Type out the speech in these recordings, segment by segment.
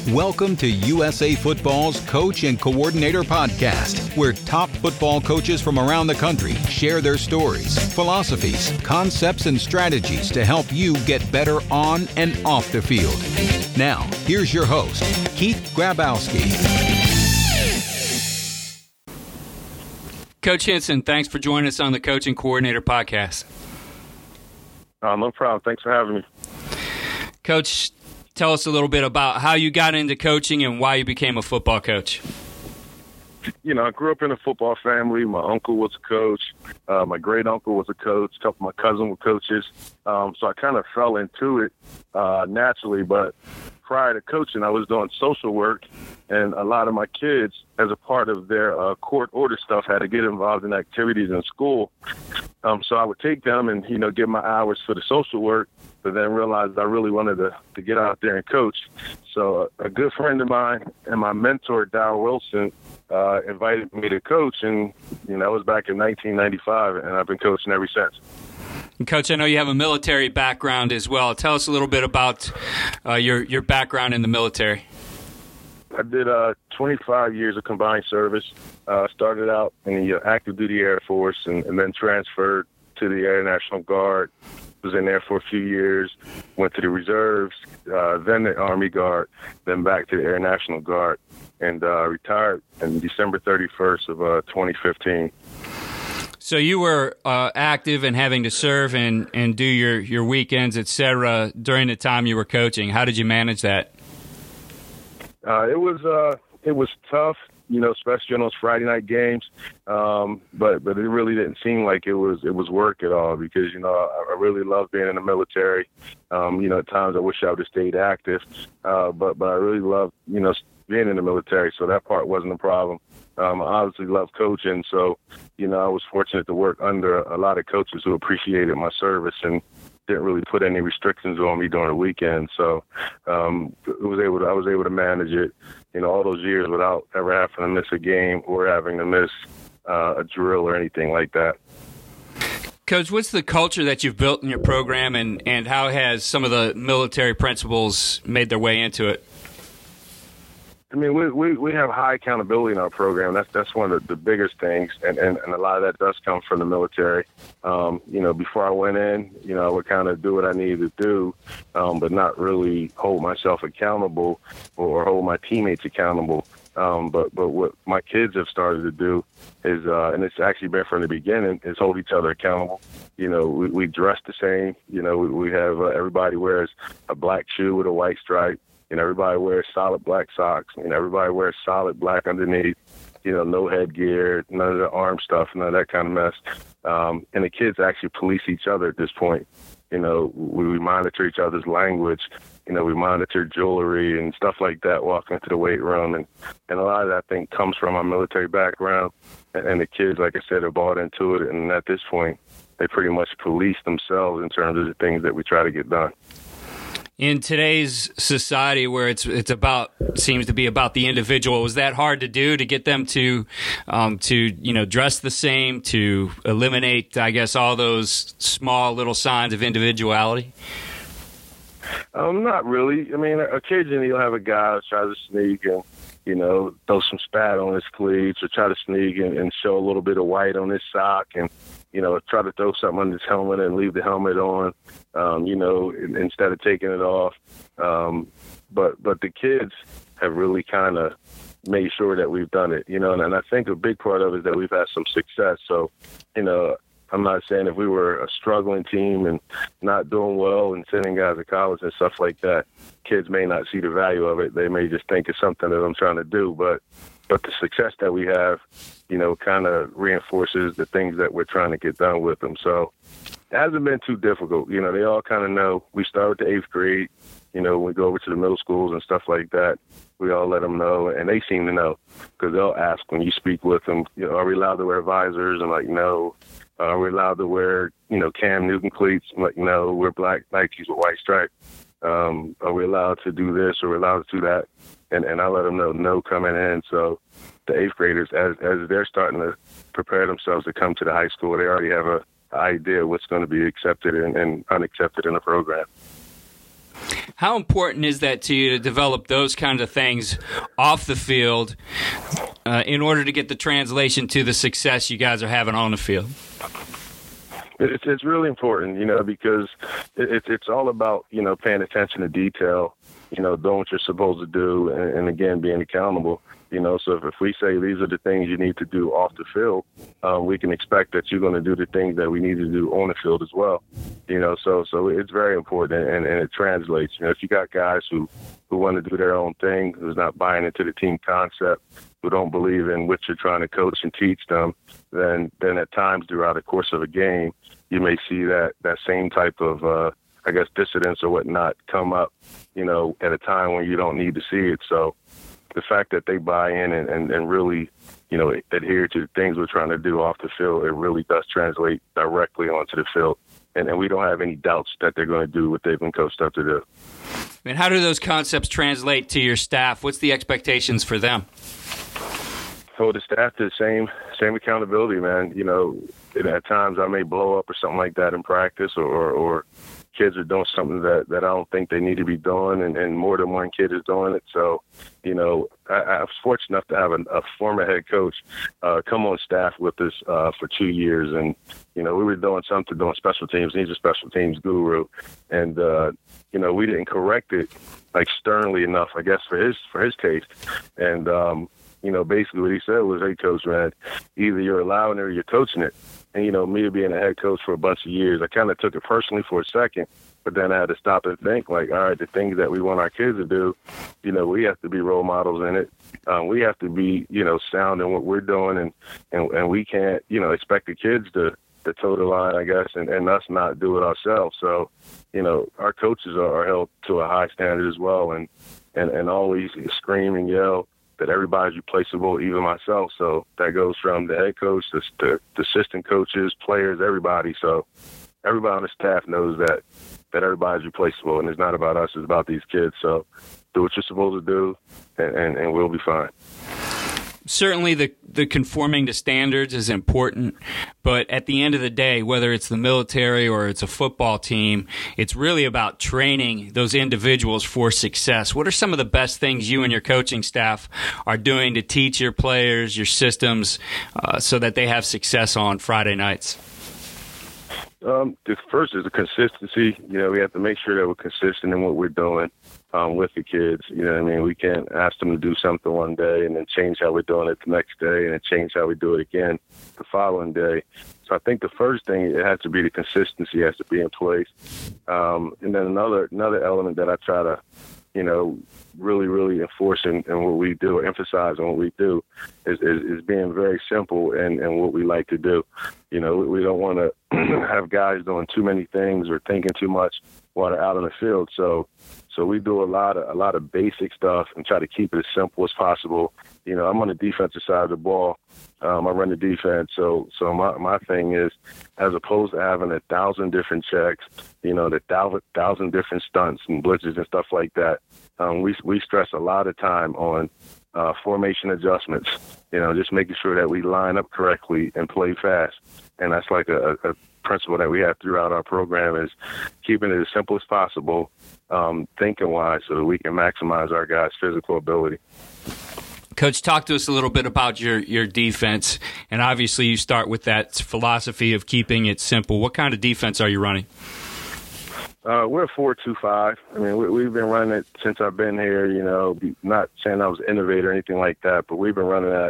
Welcome to USA Football's Coach and Coordinator Podcast, where top football coaches from around the country share their stories, philosophies, concepts, and strategies to help you get better on and off the field. Now, here's your host, Keith Grabowski. Coach Henson, thanks for joining us on the Coach and Coordinator Podcast. No problem. Thanks for having me. Coach, tell us a little bit about how you got into coaching and why you became a football coach. You know, I grew up in a football family. My uncle was a coach. My great uncle was a coach. A couple of my cousins were coaches. So I kind of fell into it naturally. But prior to coaching, I was doing social work, and a lot of my kids, as a part of their court order stuff, had to get involved in activities in school. So I would take them and, get my hours for the social work, but then realized I really wanted to get out there and coach. So a good friend of mine and my mentor, Darryl Wilson, invited me to coach, and, that was back in 1995, and I've been coaching ever since. And Coach, I know you have a military background as well. Tell us a little bit about your background in the military. I did 25 years of combined service. Started out in the active duty Air Force and then transferred to the Air National Guard. Was in there for a few years, went to the reserves, then the Army Guard, then back to the Air National Guard, and retired on December 31st of 2015. So you were active and having to serve and do your weekends, et cetera, during the time you were coaching. How did you manage that? It was tough, especially on those Friday night games. But it really didn't seem like it was work at all because, I really love being in the military. At times I wish I would have stayed active. But I really love, being in the military. So that part wasn't a problem. I obviously love coaching. So, I was fortunate to work under a lot of coaches who appreciated my service and didn't really put any restrictions on me during the weekend. So I was able to manage it, all those years without ever having to miss a game or having to miss a drill or anything like that. Coach, what's the culture that you've built in your program and how has some of the military principles made their way into it? I mean, we have high accountability in our program. That's one of the biggest things, and a lot of that does come from the military. Before I went in, I would kind of do what I needed to do, but not really hold myself accountable or hold my teammates accountable. But what my kids have started to do is, and it's actually been from the beginning, is hold each other accountable. We dress the same. We have everybody wears a black shoe with a white stripe. Everybody wears solid black socks. Everybody wears solid black underneath. No headgear, none of the arm stuff, none of that kind of mess. And the kids actually police each other at this point. We monitor each other's language. We monitor jewelry and stuff like that walking into the weight room. And a lot of that, I think, comes from our military background. And the kids, like I said, are bought into it. And at this point, they pretty much police themselves in terms of the things that we try to get done. In today's society where it's seems to be about the individual, was that hard to do to get them to dress the same, to eliminate, I guess, all those small little signs of individuality? Not really. I mean, occasionally you'll have a guy who tries to sneak and, throw some spat on his cleats or try to sneak and show a little bit of white on his sock and, try to throw something on his helmet and leave the helmet on, instead of taking it off. But the kids have really kind of made sure that we've done it, and I think a big part of it is that we've had some success. So, I'm not saying if we were a struggling team and not doing well and sending guys to college and stuff like that, kids may not see the value of it. They may just think it's something that I'm trying to do. But the success that we have, kind of reinforces the things that we're trying to get done with them. So it hasn't been too difficult. They all kind of know. We start with the 8th grade. When we go over to the middle schools and stuff like that, we all let them know, and they seem to know because they'll ask when you speak with them, are we allowed to wear visors? I'm like, no. Are we allowed to wear, Cam Newton cleats? I'm like, no, we're black Nikes with white stripes. Are we allowed to do this? Or are we allowed to do that? And I let them know no coming in. So the 8th graders, as they're starting to prepare themselves to come to the high school, they already have an idea of what's going to be accepted and unaccepted in the program. How important is that to you to develop those kinds of things off the field in order to get the translation to the success you guys are having on the field? It's really important, because it's all about, paying attention to detail, doing what you're supposed to do, and again, being accountable. So if we say these are the things you need to do off the field, we can expect that you're going to do the things that we need to do on the field as well. So it's very important, and it translates. If you got guys who want to do their own thing, who's not buying into the team concept, who don't believe in what you're trying to coach and teach them, then at times throughout the course of a game, you may see that same type of, dissidence or whatnot come up, at a time when you don't need to see it. So the fact that they buy in and really, adhere to the things we're trying to do off the field, it really does translate directly onto the field. And we don't have any doubts that they're going to do what they've been coached up to do. And how do those concepts translate to your staff? What's the expectations for them? So the staff, the same accountability, man. At times I may blow up or something like that in practice, or kids are doing something that I don't think they need to be doing, and more than one kid is doing it. So, I was fortunate enough to have a former head coach come on staff with us for 2 years, and we were doing special teams. He's a special teams guru, and we didn't correct it like sternly enough, I guess, for his taste, and basically what he said was, "Hey, coach, man, either you're allowing it or you're coaching it." And, me being a head coach for a bunch of years, I kind of took it personally for a second, but then I had to stop and think, like, all right, the things that we want our kids to do, we have to be role models in it. We have to be, sound in what we're doing, and we can't, expect the kids to toe the line, I guess, and us not do it ourselves. So, our coaches are held to a high standard as well, and always scream and yell that everybody's replaceable, even myself. So that goes from the head coach to the assistant coaches, players, everybody. So everybody on the staff knows that everybody's replaceable, and it's not about us, it's about these kids. So do what you're supposed to do, and we'll be fine. Certainly the conforming to standards is important, but at the end of the day, whether it's the military or it's a football team, it's really about training those individuals for success. What are some of the best things you and your coaching staff are doing to teach your players, your systems, so that they have success on Friday nights? The first is the consistency. We have to make sure that we're consistent in what we're doing with the kids. We can't ask them to do something one day and then change how we're doing it the next day and then change how we do it again the following day. So I think the first thing, it has to be the consistency has to be in place. And then another element that I try to, really, really enforce in what we do, or emphasize on what we do, is being very simple and what we like to do. We don't want to have guys doing too many things or thinking too much while they're out on the field. So we do a lot of basic stuff and try to keep it as simple as possible. I'm on the defensive side of the ball. I run the defense. So my thing is, as opposed to having 1,000 different checks, the 1,000 different stunts and blitzes and stuff like that, we stress a lot of time on formation adjustments, just making sure that we line up correctly and play fast. And that's like a principle that we have throughout our program, is keeping it as simple as possible, thinking-wise, so that we can maximize our guys' physical ability. Coach, talk to us a little bit about your defense. And obviously you start with that philosophy of keeping it simple. What kind of defense are you running? We're a 4-2-5. We've been running it since I've been here, not saying I was an innovator or anything like that, but we've been running that,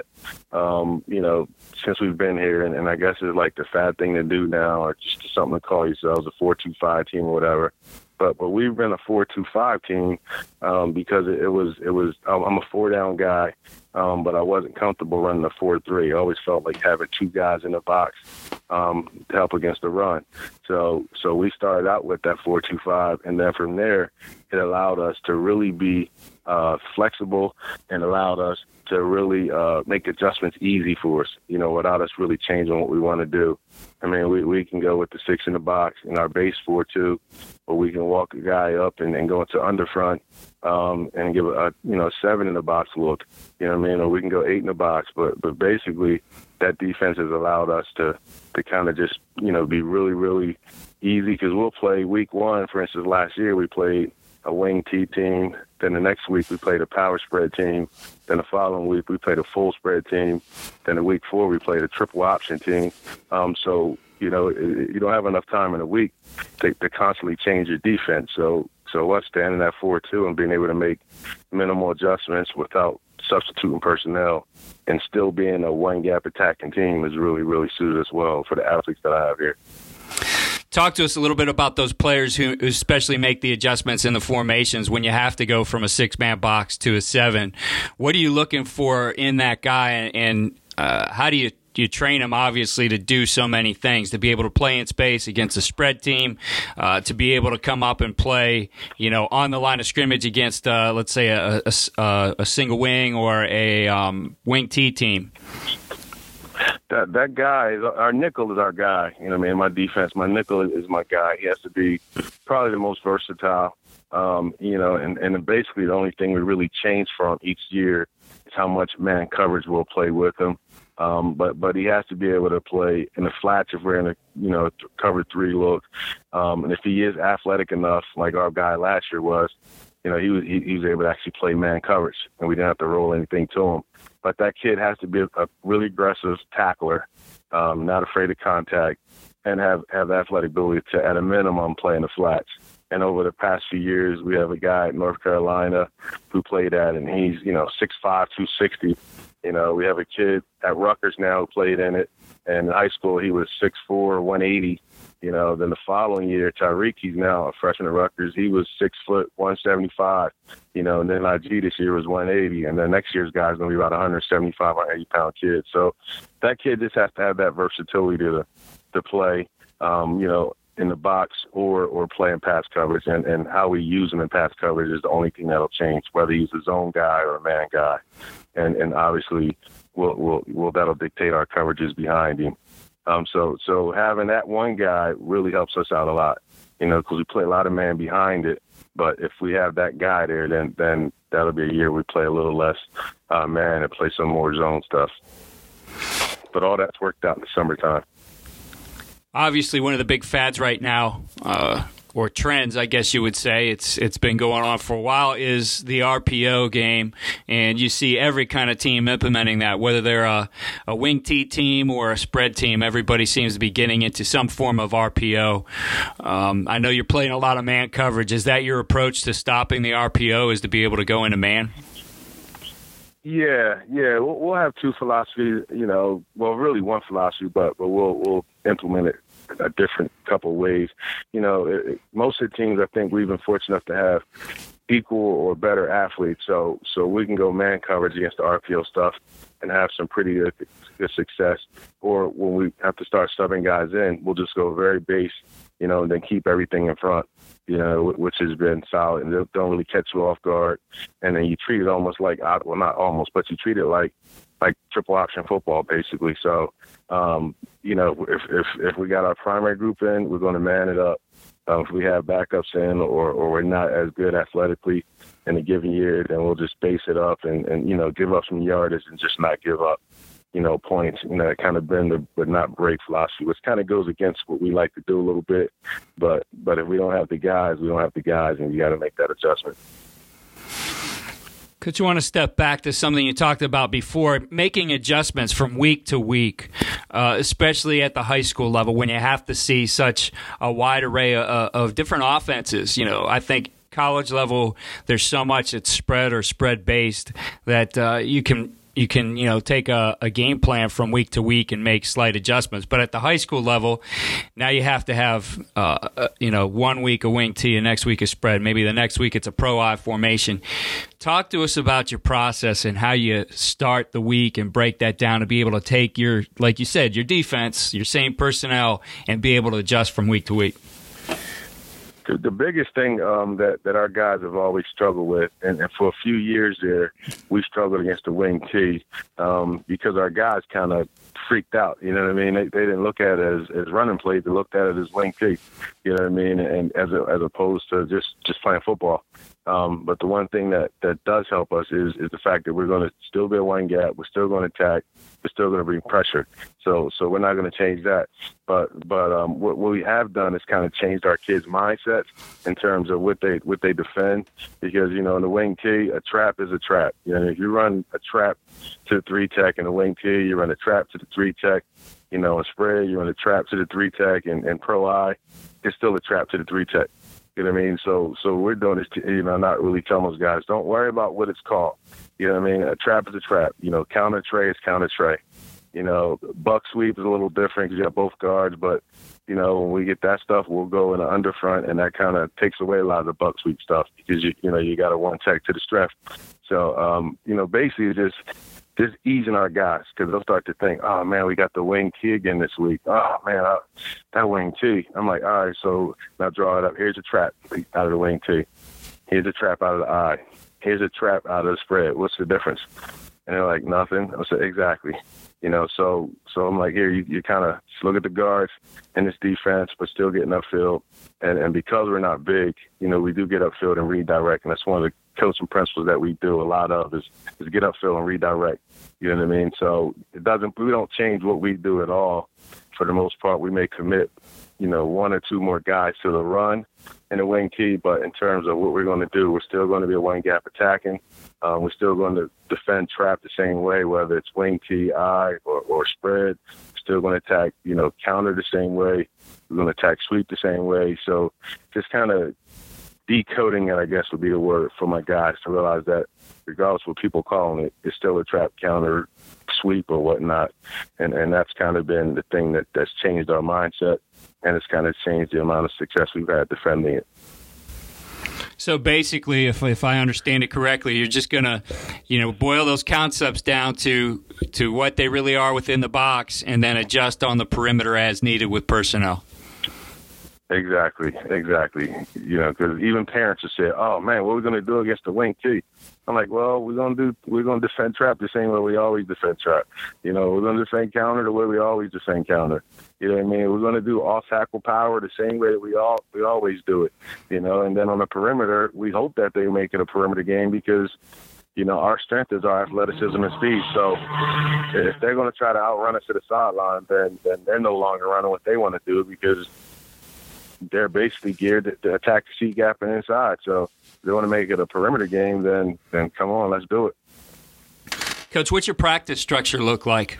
since we've been here. And I guess it's like the fad thing to do now, or just something to call yourselves a 4-2-5 team or whatever. But we've been a 4-2-5 team because it was I'm a 4-down guy, but I wasn't comfortable running a 4-3. I always felt like having two guys in the box to help against the run. So we started out with that 4-2-5, and then from there it allowed us to really be flexible and allowed us to really make adjustments easy for us, without us really changing what we want to do. We can go with the 6 in the box in our base 4-2, or we can walk a guy up and go into underfront and give a 7 in the box look, or we can go 8 in the box. But basically that defense has allowed us to kind of just, be really, really easy, because we'll play week 1. For instance, last year we played a wing T team. Then the next week we played a power spread team. Then the following week we played a full spread team. Then the week 4 we played a triple option team. So, you don't have enough time in a week to constantly change your defense. So us standing at 4-2 and being able to make minimal adjustments without substituting personnel and still being a one-gap attacking team is really, really suited as well for the athletes that I have here. Talk to us a little bit about those players who especially make the adjustments in the formations when you have to go from a 6-man box to a 7. What are you looking for in that guy, and how do you train him, obviously, to do so many things, to be able to play in space against a spread team, to be able to come up and play, on the line of scrimmage against, let's say, a single wing or a wing T team? That guy, our nickel is our guy. My defense, my nickel is my guy. He has to be probably the most versatile. And basically the only thing we really change from each year is how much man coverage we'll play with him. But he has to be able to play in the flats if we're in a cover 3 look. And if he is athletic enough, like our guy last year was, he was able to actually play man coverage, and we didn't have to roll anything to him. But that kid has to be a really aggressive tackler, not afraid of contact, and have the athletic ability to, at a minimum, play in the flats. And over the past few years, we have a guy at North Carolina who played that, and he's 6'5", 260. We have a kid at Rutgers now who played in it, and in high school he was 6'4", 180. Then the following year, Tyreek, he's now a freshman at Rutgers. He was 6 foot, 175. And then IG this year was 180, and then next year's guy's going to be about 175, 180-pound kid. So that kid just has to have that versatility to play, in the box or play in pass coverage, and how we use him in pass coverage is the only thing that'll change, whether he's a zone guy or a man guy, and obviously will that'll dictate our coverages behind him. So having that one guy really helps us out a lot, because we play a lot of man behind it. But if we have that guy there, then that'll be a year we play a little less man and play some more zone stuff. But all that's worked out in the summertime. Obviously, one of the big fads right now, or trends, I guess you would say, it's been going on for a while, is the RPO game. And you see every kind of team implementing that, whether they're a wing T team or a spread team. Everybody seems to be getting into some form of RPO. I know you're playing a lot of man coverage. Is that your approach to stopping the RPO, is to be able to go into man? Yeah. We'll have 2 philosophies, really one philosophy, but we'll implement it a different couple of ways. Most of the teams, I think we've been fortunate enough to have equal or better athletes, so we can go man coverage against the RPO stuff and have some pretty good success. Or when we have to start subbing guys in, we'll just go very base, and then keep everything in front, which has been solid, and they don't really catch you off guard. And then you treat it almost like, well, not almost, but you treat it like triple option football, basically. So, if we got our primary group in, we're going to man it up. If we have backups in, or we're not as good athletically in a given year, then we'll just base it up and give up some yardage and just not give up, points. That kind of bend but not break philosophy, which kind of goes against what we like to do a little bit. But if we don't have the guys, we don't have the guys, and you got to make that adjustment. Could you want to step back to something you talked about before, making adjustments from week to week, especially at the high school level when you have to see such a wide array of different offenses? I think college level, there's so much that's spread or spread-based that you can take a game plan from week to week and make slight adjustments. But at the high school level, now you have to have, 1 week a wing T and next week a spread. Maybe the next week it's a pro I formation. Talk to us about your process and how you start the week and break that down to be able to take like you said, your defense, your same personnel, and be able to adjust from week to week. The biggest thing that our guys have always struggled with, and for a few years there, we struggled against the wing T because our guys kind of freaked out. You know what I mean? They didn't look at it as running plays. They looked at it as wing T. You know what I mean? And as opposed to just playing football. But the one thing that does help us is the fact that we're going to still be a one gap. We're still going to attack. We're still going to bring pressure. So we're not going to change that. But what we have done is kind of changed our kids' mindsets in terms of what they defend. Because, you know, in the wing T, a trap is a trap. You know, if you run a trap to the 3-tech in the wing T, you run a trap to the 3-tech. You know, in spread, you run a trap to the 3-tech and pro I. It's still a trap to the 3-tech. You know what I mean? So we're doing this, not really telling those guys, don't worry about what it's called. You know what I mean? A trap is a trap. You know, counter tray is counter tray. You know, buck sweep is a little different because you have both guards. But, you know, when we get that stuff, we'll go in the underfront, and that kind of takes away a lot of the buck sweep stuff because, you got a one tech to the strap. So, basically just easing our guys because they'll start to think, oh, man, we got the wing T again this week. Oh, man, that wing T. I'm like, all right, so now draw it up. Here's a trap out of the wing T. Here's a trap out of the I. Here's a trap out of the spread. What's the difference? And they're like, nothing. I said, exactly. You know, so I'm like, here, you kind of look at the guards in this defense, but still getting upfield. And because we're not big, you know, we do get upfield and redirect. And that's one of the coaching principles that we do a lot of is get upfield and redirect. You know what I mean? So we don't change what we do at all. For the most part, we may commit, you know, one or two more guys to the run in the wing T, but in terms of what we're going to do, we're still going to be a one gap attacking. We're still going to defend trap the same way, whether it's wing T, I, or spread. We're still going to attack, you know, counter the same way. We're going to attack sweep the same way. So just kind of decoding it, I guess, would be the word for my guys to realize that regardless of what people calling it, it's still a trap, counter, sweep, or whatnot. And that's kind of been the thing that's changed our mindset, and it's kind of changed the amount of success we've had defending it. So basically, if I understand it correctly, you're just going to, you know, boil those concepts down to what they really are within the box and then adjust on the perimeter as needed with personnel. Exactly. You know, because even parents have said, "Oh man, what are we going to do against the wing T?" I'm like, "Well, we're going to defend trap the same way we always defend trap. You know, we're going to defend counter the way we always defend counter. You know what I mean? We're going to do off tackle power the same way that we always do it. You know, and then on the perimeter, we hope that they make it a perimeter game because, you know, our strength is our athleticism and speed. So if they're going to try to outrun us to the sideline, then they're no longer running what they want to do because they're basically geared to attack the C gap and inside. So if they want to make it a perimeter game, then come on, let's do it." Coach, what's your practice structure look like?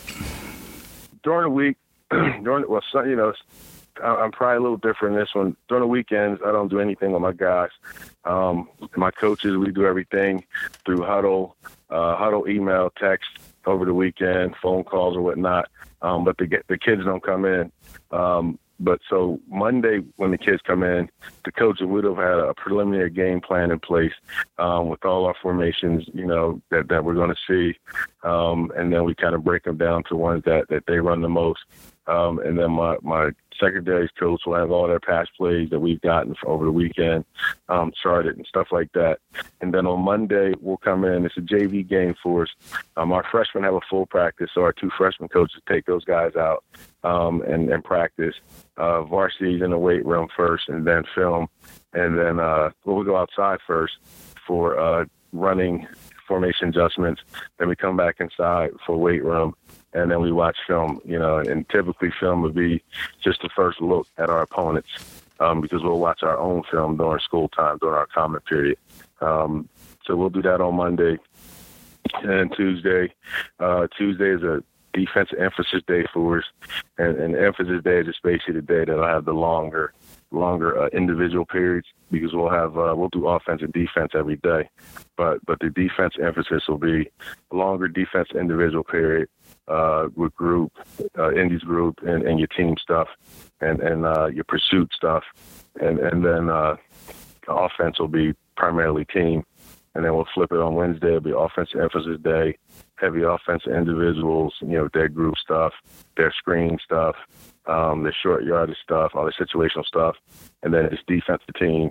During the week, I'm probably a little different in this one. During the weekends, I don't do anything with my guys. My coaches, we do everything through huddle, email, text over the weekend, phone calls or whatnot. But the kids don't come in. But so Monday, when the kids come in, the coaches would have had a preliminary game plan in place with all our formations, you know, that we're going to see. And then we kind of break them down to ones that they run the most. And then my secondaries coach will have all their pass plays that we've gotten over the weekend charted and stuff like that. And then on Monday, we'll come in. It's a JV game for us. Our freshmen have a full practice, so our two freshman coaches take those guys out and practice. Varsity's in the weight room first and then film. And then we'll go outside first for running formation adjustments. Then we come back inside for weight room. And then we watch film, you know, and typically film would be just the first look at our opponents because we'll watch our own film during school time, during our comment period. So we'll do that on Monday. And Tuesday is a defensive emphasis day for us. And the emphasis day is just basically the day that I have the longer individual periods because we'll do offense and defense every day. But the defense emphasis will be a longer defense individual period. With group, Indies group, and your team stuff, and your pursuit stuff, and then offense will be primarily team, and then we'll flip it on Wednesday. It'll be offensive emphasis day, heavy offensive individuals, you know, their group stuff, their screen stuff, their short yardage stuff, all the situational stuff, and then it's defensive team.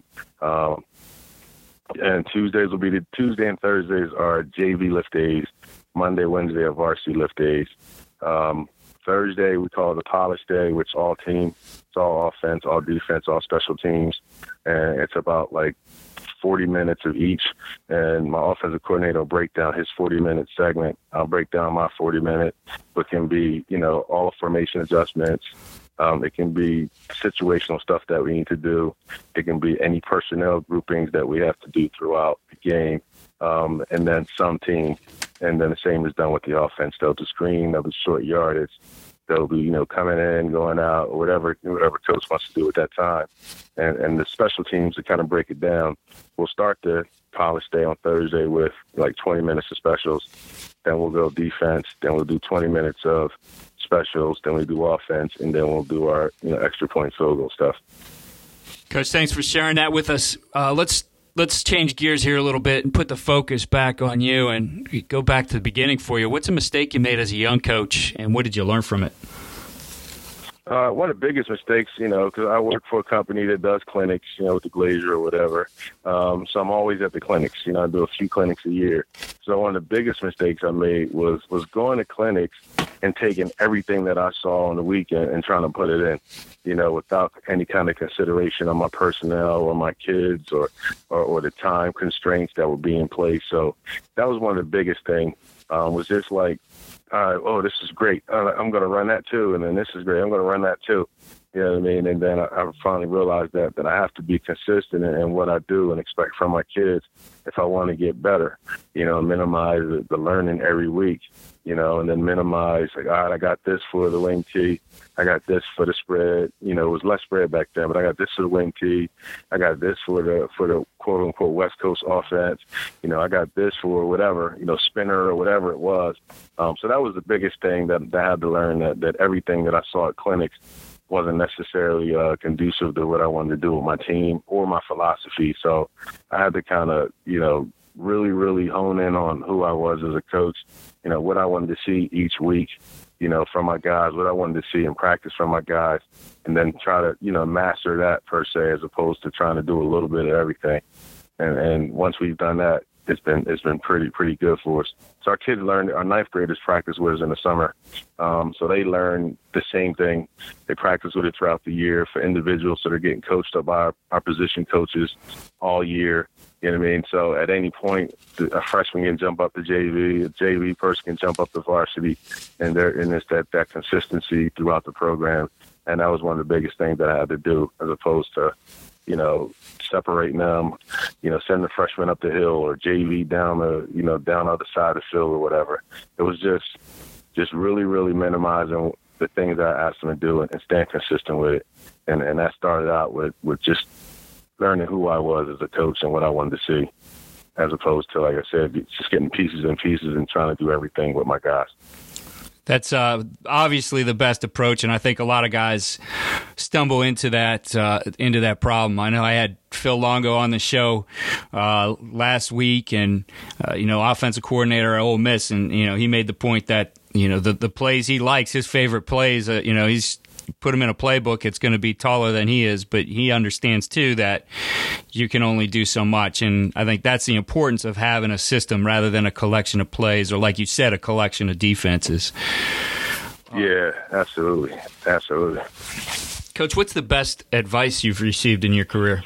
And Tuesday and Thursdays are JV lift days. Monday, Wednesday are varsity lift days. Thursday, we call it the polish day, which all team, it's all offense, all defense, all special teams. And it's about like 40 minutes of each. And my offensive coordinator will break down his 40-minute segment. I'll break down my 40-minute. It can be, all formation adjustments. It can be situational stuff that we need to do. It can be any personnel groupings that we have to do throughout the game. And then some team. And then the same is done with the offense. They'll do screen, they'll do short yardage. They'll be, coming in, going out, or whatever coach wants to do at that time. And the special teams, to kind of break it down, we'll start the polish day on Thursday with like 20 minutes of specials. Then we'll go defense. Then we'll do 20 minutes of specials. Then we do offense. And then we'll do our, extra point field goal stuff. Coach, thanks for sharing that with us. Let's change gears here a little bit and put the focus back on you and go back to the beginning for you. What's a mistake you made as a young coach, and what did you learn from it? One of the biggest mistakes, because I work for a company that does clinics, with the Glazier or whatever. So I'm always at the clinics. I do a few clinics a year. So one of the biggest mistakes I made was going to clinics and taking everything that I saw on the weekend and trying to put it in, without any kind of consideration on my personnel or my kids or the time constraints that would be in place. So that was one of the biggest things, was just like, this is great. I'm going to run that too. And then this is great. I'm going to run that too. You know what I mean? And then I finally realized that I have to be consistent in what I do and expect from my kids if I want to get better, minimize the learning every week, and then minimize, like, all right, I got this for the wing tee. I got this for the spread. It was less spread back then, but I got this for the wing tee. I got this for the quote unquote West Coast offense. I got this for whatever, spinner or whatever it was. So that was the biggest thing that I had to learn, that everything that I saw at clinics wasn't necessarily conducive to what I wanted to do with my team or my philosophy. So I had to kind of, really, really hone in on who I was as a coach, what I wanted to see each week, from my guys, what I wanted to see in practice from my guys, and then try to, master that per se, as opposed to trying to do a little bit of everything. And once we've done that, it's been pretty good for us. So our kids learn, our ninth graders practice with us in the summer. So they learn the same thing. They practice with it throughout the year for individuals. So they're getting coached up by our position coaches all year. You know what I mean? So at any point, a freshman can jump up to JV, a JV person can jump up to varsity, and it's that consistency throughout the program. And that was one of the biggest things that I had to do, as opposed to, separating them, sending the freshmen up the hill or JV down down other side of the field or whatever. It was just really, really minimizing the things that I asked them to do and staying consistent with it. And that started out with just learning who I was as a coach and what I wanted to see, as opposed to, like I said, just getting pieces and pieces and trying to do everything with my guys. That's obviously the best approach, and I think a lot of guys stumble into that problem. I know I had Phil Longo on the show last week, and offensive coordinator at Ole Miss, and he made the point that the plays he likes, his favorite plays, he's put him in a playbook, it's going to be taller than he is, but he understands too that you can only do so much. And I think that's the importance of having a system rather than a collection of plays, or, like you said, a collection of defenses. Yeah, absolutely. Coach, what's the best advice you've received in your career?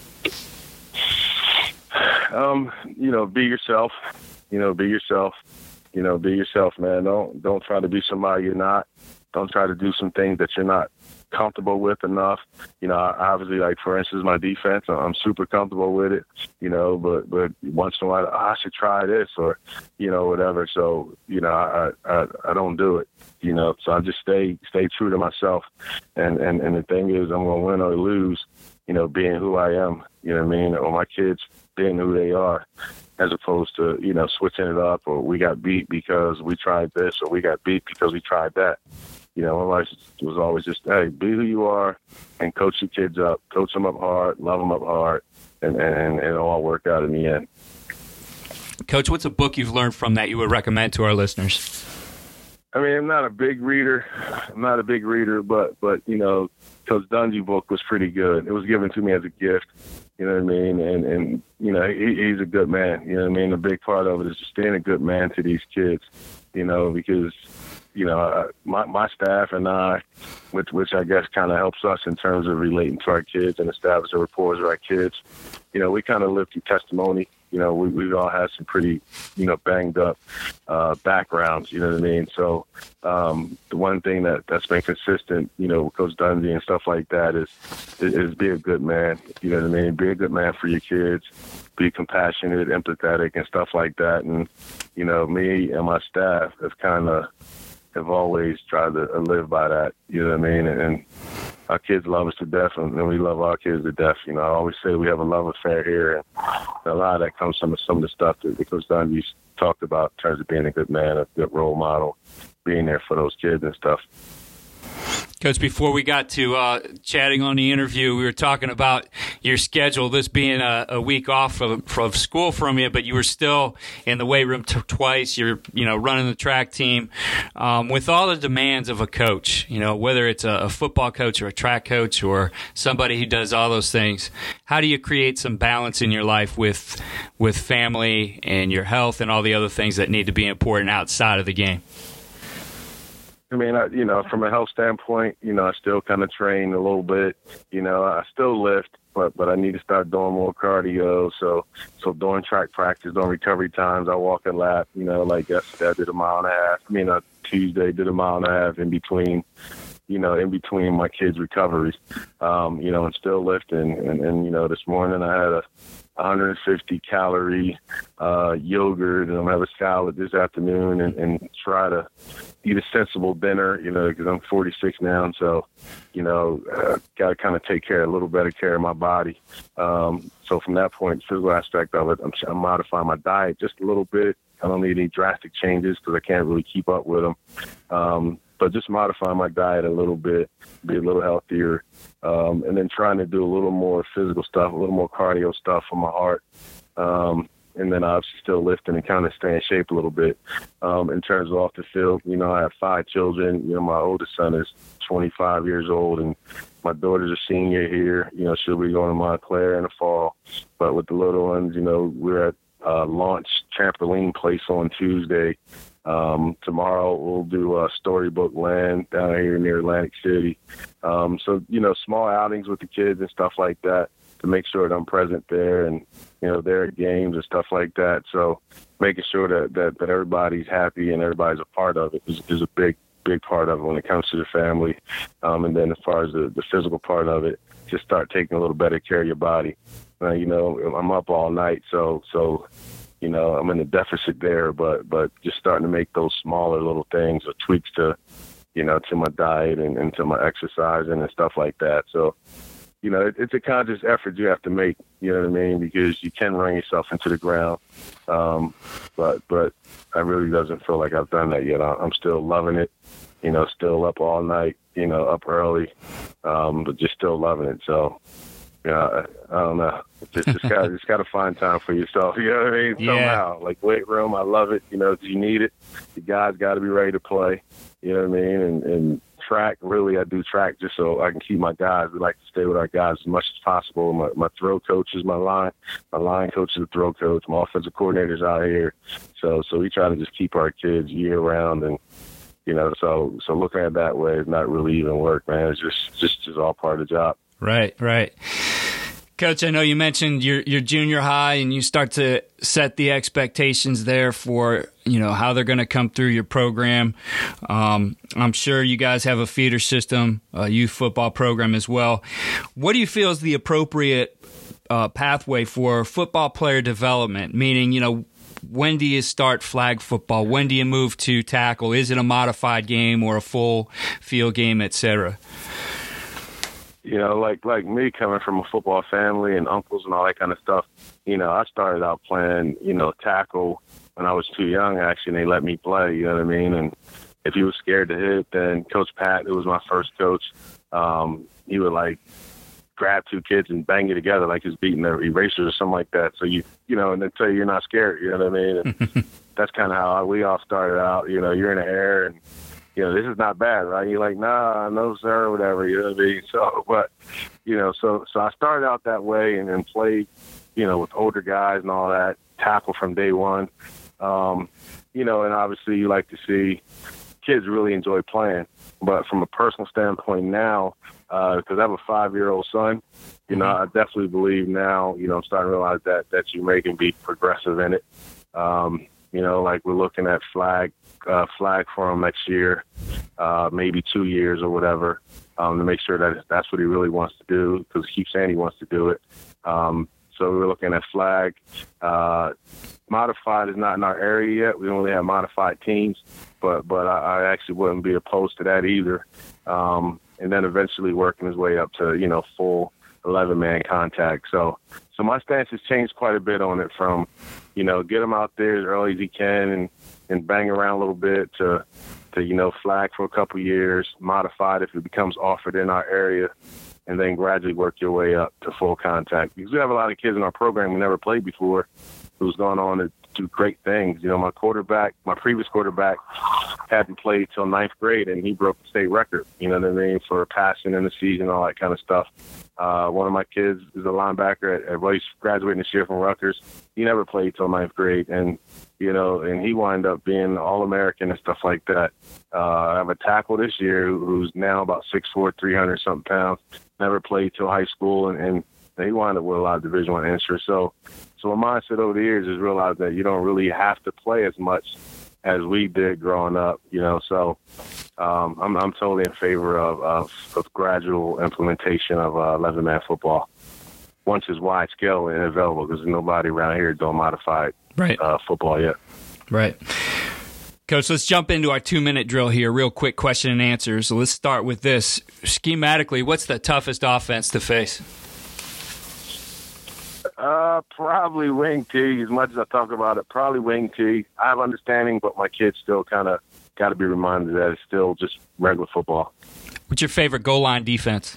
Be yourself. Be yourself, man. Don't try to be somebody you're not. Don't try to do some things that you're not comfortable with enough. Obviously, like, for instance, my defense, I'm super comfortable with it, but once in a while, I should try this or, whatever. So, I don't do it, so I just stay true to myself. And the thing is, I'm going to win or lose, being who I am, or my kids being who they are, as opposed to, switching it up, or we got beat because we tried this, or we got beat because we tried that. My life was always just, hey, be who you are and coach your kids up, coach them up hard, love them up hard, and it'll all work out in the end. Coach, what's a book you've learned from that you would recommend to our listeners? I mean, I'm not a big reader, but Coach Dungy book was pretty good. It was given to me as a gift, you know what I mean? And he's a good man, you know what I mean? A big part of it is just being a good man to these kids, because my staff and I, which I guess kind of helps us in terms of relating to our kids and establishing rapport with our kids. We kind of live through testimony. We've all had some pretty, banged up backgrounds, you know what I mean? So the one thing that's been consistent, with Coach Dungy and stuff like that is be a good man, you know what I mean? Be a good man for your kids, be compassionate, empathetic, and stuff like that. And, me and my staff have always tried to live by that, you know what I mean? And our kids love us to death, and we love our kids to death. I always say we have a love affair here, and a lot of that comes from some of the stuff that Coach Dungy's talked about in terms of being a good man, a good role model, being there for those kids and stuff. Coach, before we got to chatting on the interview, we were talking about your schedule, this being a week off from school from you, but you were still in the weight room twice. You're, running the track team. With all the demands of a coach, whether it's a football coach or a track coach or somebody who does all those things, how do you create some balance in your life with family and your health and all the other things that need to be important outside of the game? I mean, from a health standpoint, I still kind of train a little bit. I still lift, but I need to start doing more cardio. So during track practice, during recovery times, I walk a lap. Like yesterday, I did a mile and a half. Tuesday did a mile and a half in between my kids' recoveries. And still lifting. And this morning I had a 150 calorie yogurt, and I'm gonna have a salad this afternoon, and try to eat a sensible dinner, because I'm 46 now, and so got to kind of take a little better care of my body. So from that point, physical aspect of it, I'm modifying my diet just a little bit. I don't need any drastic changes because I can't really keep up with them. But just modifying my diet a little bit, be a little healthier, and then trying to do a little more physical stuff, a little more cardio stuff for my heart. And then obviously still lifting and kind of stay in shape a little bit. In terms of off the field, I have 5 children. My oldest son is 25 years old, and my daughter's a senior here. She'll be going to Montclair in the fall. But with the little ones, we're at Launch Trampoline Place on Tuesday. Tomorrow we'll do Storybook Land down here near Atlantic City. So, small outings with the kids and stuff like that to make sure that I'm present there, and, they're at games and stuff like that. So making sure that everybody's happy and everybody's a part of it is a big part of it when it comes to the family. And then as far as the physical part of it, just start taking a little better care of your body. I'm up all night, so I'm in a deficit there, but just starting to make those smaller little things or tweaks to my diet and to my exercising and stuff like that. So, it's a conscious effort you have to make, you know what I mean? Because you can run yourself into the ground. But I really doesn't feel like I've done that yet. I'm still loving it, still up all night, up early, but just still loving it. So, I don't know. Just got to find time for yourself. You know what I mean? Yeah. Somehow, like weight room, I love it. You need it. The guys got to be ready to play. You know what I mean? And track, really, I do track just so I can keep my guys. We like to stay with our guys as much as possible. My throw coach is my line. My line coach is the throw coach. My offensive coordinator's out here. So we try to just keep our kids year round, and so looking at it that way is not really even work, man. It's just all part of the job. Right. Coach, I know you mentioned your junior high, and you start to set the expectations there for, how they're going to come through your program. I'm sure you guys have a feeder system, a youth football program as well. What do you feel is the appropriate pathway for football player development? Meaning, when do you start flag football? When do you move to tackle? Is it a modified game or a full field game, et cetera? Like me coming from a football family and uncles and all that kind of stuff, I started out playing, tackle when I was too young, actually, and they let me play, you know what I mean? And if you were scared to hit, then Coach Pat, who was my first coach, he would, grab 2 kids and bang you together like he's beating their erasers or something like that. So, and then tell you you're not scared, you know what I mean? And that's kind of how we all started out. You're in the air and, this is not bad, right? You're like, nah, no, sir, or whatever, you know what I mean? So, but, so I started out that way and then played, with older guys and all that, tackle from day one. And obviously you like to see, kids really enjoy playing. But from a personal standpoint now, because I have a 5-year-old son, you know, I definitely believe now, you know, I'm starting to realize that you may can be progressive in it. You know, like we're looking at flag for him next year, maybe 2 years or whatever, to make sure that that's what he really wants to do, because he keeps saying he wants to do it. So we're looking at flag. Modified is not in our area yet. We only have modified teams, but I actually wouldn't be opposed to that either. And then eventually working his way up to, you know, full 11-man contact. So my stance has changed quite a bit on it, from, you know, get him out there as early as he can and bang around a little bit to, you know, flag for a couple years, modified if it becomes offered in our area, and then gradually work your way up to full contact. Because we have a lot of kids in our program who never played before, who's gone on to do great things. You know, my previous quarterback hadn't played till 9th grade, and he broke the state record, you know what I mean, for passing in the season, all that kind of stuff. One of my kids is a linebacker he's graduating this year from Rutgers. He never played till 9th grade, and, you know, and he wound up being All-American and stuff like that. I have a tackle this year who's now about 6'4", 300-something pounds, never played till high school, and he wound up with a lot of Division I interest. So my mindset over the years is realize that you don't really have to play as much as we did growing up, you know. So I'm totally in favor of gradual implementation of 11-man football once it's wide scale and available, because there's nobody around here doing modified football yet. Right. Coach, let's jump into our 2-minute drill here. Real quick question and answer. So let's start with this. Schematically, what's the toughest offense to face? Probably wing T. As much as I talk about it, probably wing T. I have understanding, but my kids still kind of got to be reminded that it's still just regular football. What's your favorite goal line defense?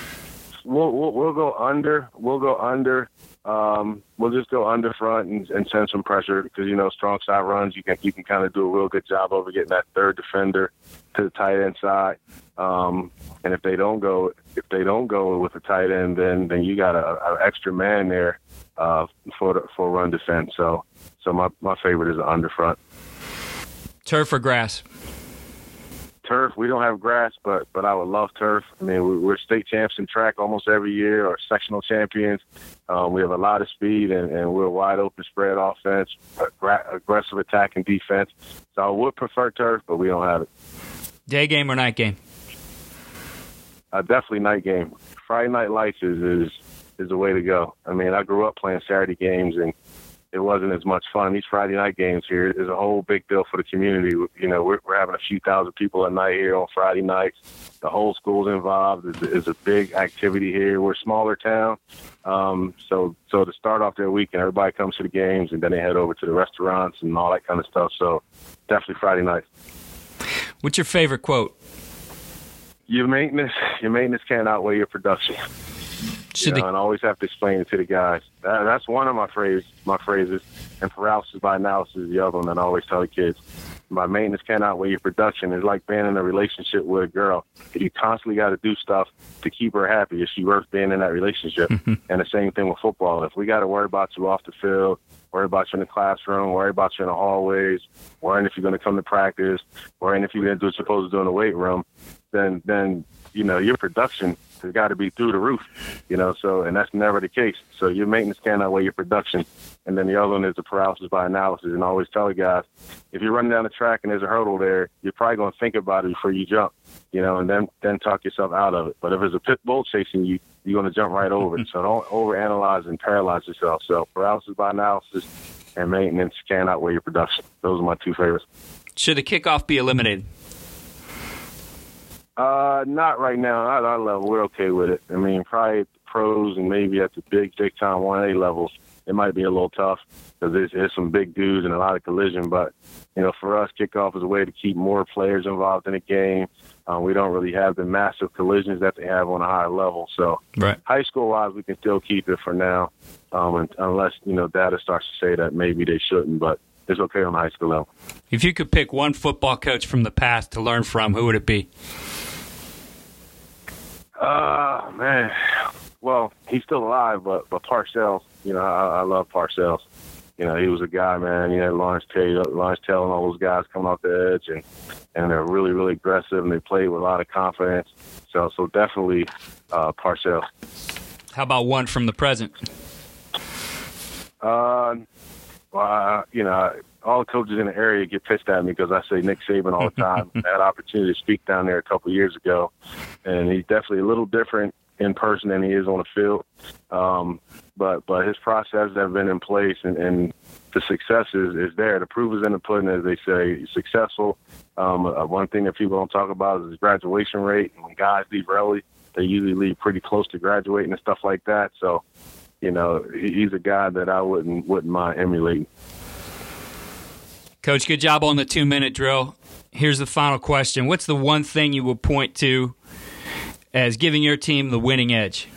We'll go under. We'll go under. We'll just go under front and send some pressure, because, you know, strong side runs, you can kind of do a real good job over getting that third defender to the tight end side. And if they don't go with the tight end, then you got an extra man there for run defense. So my favorite is the under front. Turf or grass? Turf. We don't have grass, but I would love turf. I mean, we're state champs in track almost every year, or sectional champions. We have a lot of speed, and we're a wide open spread offense, aggressive attack and defense. So I would prefer turf, but we don't have it. Day game or night game? Definitely night game. Friday night lights is the way to go. I mean, I grew up playing Saturday games, and it wasn't as much fun. These Friday night games here is a whole big deal for the community. You know, we're having a few thousand people a night here on Friday nights. The whole school's involved. It's a big activity here. We're a smaller town. So to start off their weekend, everybody comes to the games, and then they head over to the restaurants and all that kind of stuff. So definitely Friday night. What's your favorite quote? Your maintenance can't outweigh your production. And I always have to explain it to the guys. That's one of my phrases. And paralysis by analysis is the other one that I always tell the kids. My maintenance can't outweigh your production. It's like being in a relationship with a girl. You constantly got to do stuff to keep her happy. Is she worth being in that relationship? And the same thing with football. If we got to worry about you off the field, worry about you in the classroom, worry about you in the hallways, worrying if you're going to come to practice, worrying if you're going to do what you're supposed to do in the weight room, then you know, your production has got to be through the roof, you know, so, and that's never the case. So your maintenance can't outweigh your production. And then the other one is the paralysis by analysis. And I always tell the guys, if you're running down the track and there's a hurdle there, you're probably going to think about it before you jump, you know, and then talk yourself out of it. But if there's a pit bull chasing you, you're going to jump right over it. So don't overanalyze and paralyze yourself. So paralysis by analysis and maintenance can't outweigh your production. Those are my two favorites. Should the kickoff be eliminated? Not right now. At our level, we're okay with it. I mean, probably at the pros and maybe at the big time 1A levels, it might be a little tough because there's some big dudes and a lot of collision. But, you know, for us, kickoff is a way to keep more players involved in the game. We don't really have the massive collisions that they have on a higher level. So high school-wise, we can still keep it for now, unless, you know, data starts to say that maybe they shouldn't. But it's okay on the high school level. If you could pick one football coach from the past to learn from, who would it be? Man. Well, he's still alive, but Parcells, you know, I love Parcells. you know, he was a guy, man. You had Lawrence Taylor and all those guys coming off the edge, and they're really, really aggressive, and they played with a lot of confidence. So definitely Parcells. How about one from the present? Well, you know, all the coaches in the area get pissed at me because I say Nick Saban all the time. I had an opportunity to speak down there a couple of years ago, and he's definitely a little different in person than he is on the field. But his processes have been in place, and the success is there. The proof is in the pudding, as they say. He's successful. One thing that people don't talk about is his graduation rate. When guys leave early, they usually leave pretty close to graduating and stuff like that. So, you know, he's a guy that I wouldn't mind emulating. Coach, good job on the 2-minute drill. Here's the final question. What's the one thing you would point to as giving your team the winning edge?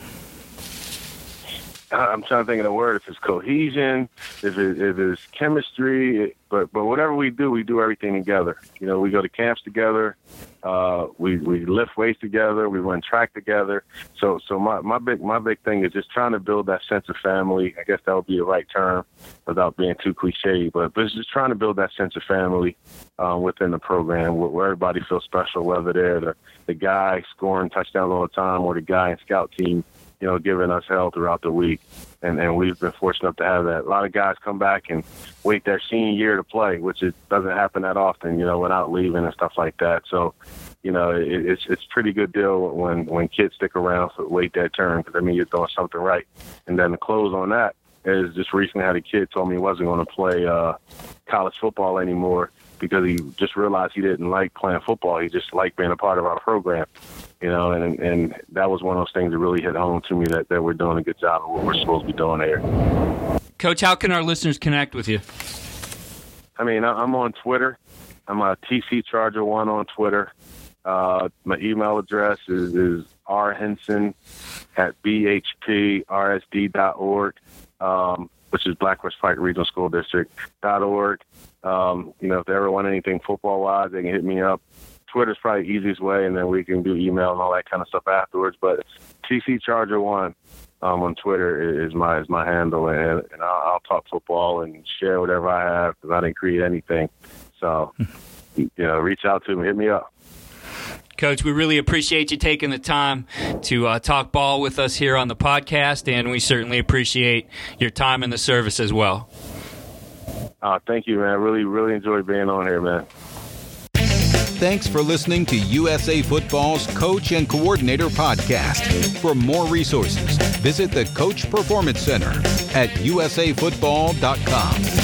I'm trying to think of the word. If it's cohesion, if it's chemistry, but whatever we do everything together. You know, we go to camps together, we lift weights together, we run track together. So my big thing is just trying to build that sense of family. I guess that would be the right term without being too cliche, but it's just trying to build that sense of family within the program where everybody feels special, whether they're the guy scoring touchdowns all the time or the guy in scout team, you know, giving us hell throughout the week. And we've been fortunate enough to have that. A lot of guys come back and wait their senior year to play, which doesn't happen that often, you know, without leaving and stuff like that. So, you know, it's pretty good deal when kids stick around for wait their turn, because, I mean, you're doing something right. And then to close on that is just recently had a kid told me he wasn't going to play college football anymore because he just realized he didn't like playing football. He just liked being a part of our program. You know, and that was one of those things that really hit home to me that we're doing a good job of what we're supposed to be doing here. Coach, how can our listeners connect with you? I mean, I'm on Twitter. I'm a TC Charger 1 on Twitter. My email address is rhenson@bhprsd.org, which is Black Horse Pike Regional School District.org. You know, if they ever want anything football-wise, they can hit me up. Twitter's probably the easiest way, and then we can do email and all that kind of stuff afterwards. But TC Charger 1 on Twitter is my handle, and I'll talk football and share whatever I have because I didn't create anything. So, you know, reach out to me, hit me up. Coach, we really appreciate you taking the time to talk ball with us here on the podcast, and we certainly appreciate your time in the service as well. Thank you, man. Really, really enjoyed being on here, man. Thanks for listening to USA Football's Coach and Coordinator Podcast. For more resources, visit the Coach Performance Center at usafootball.com.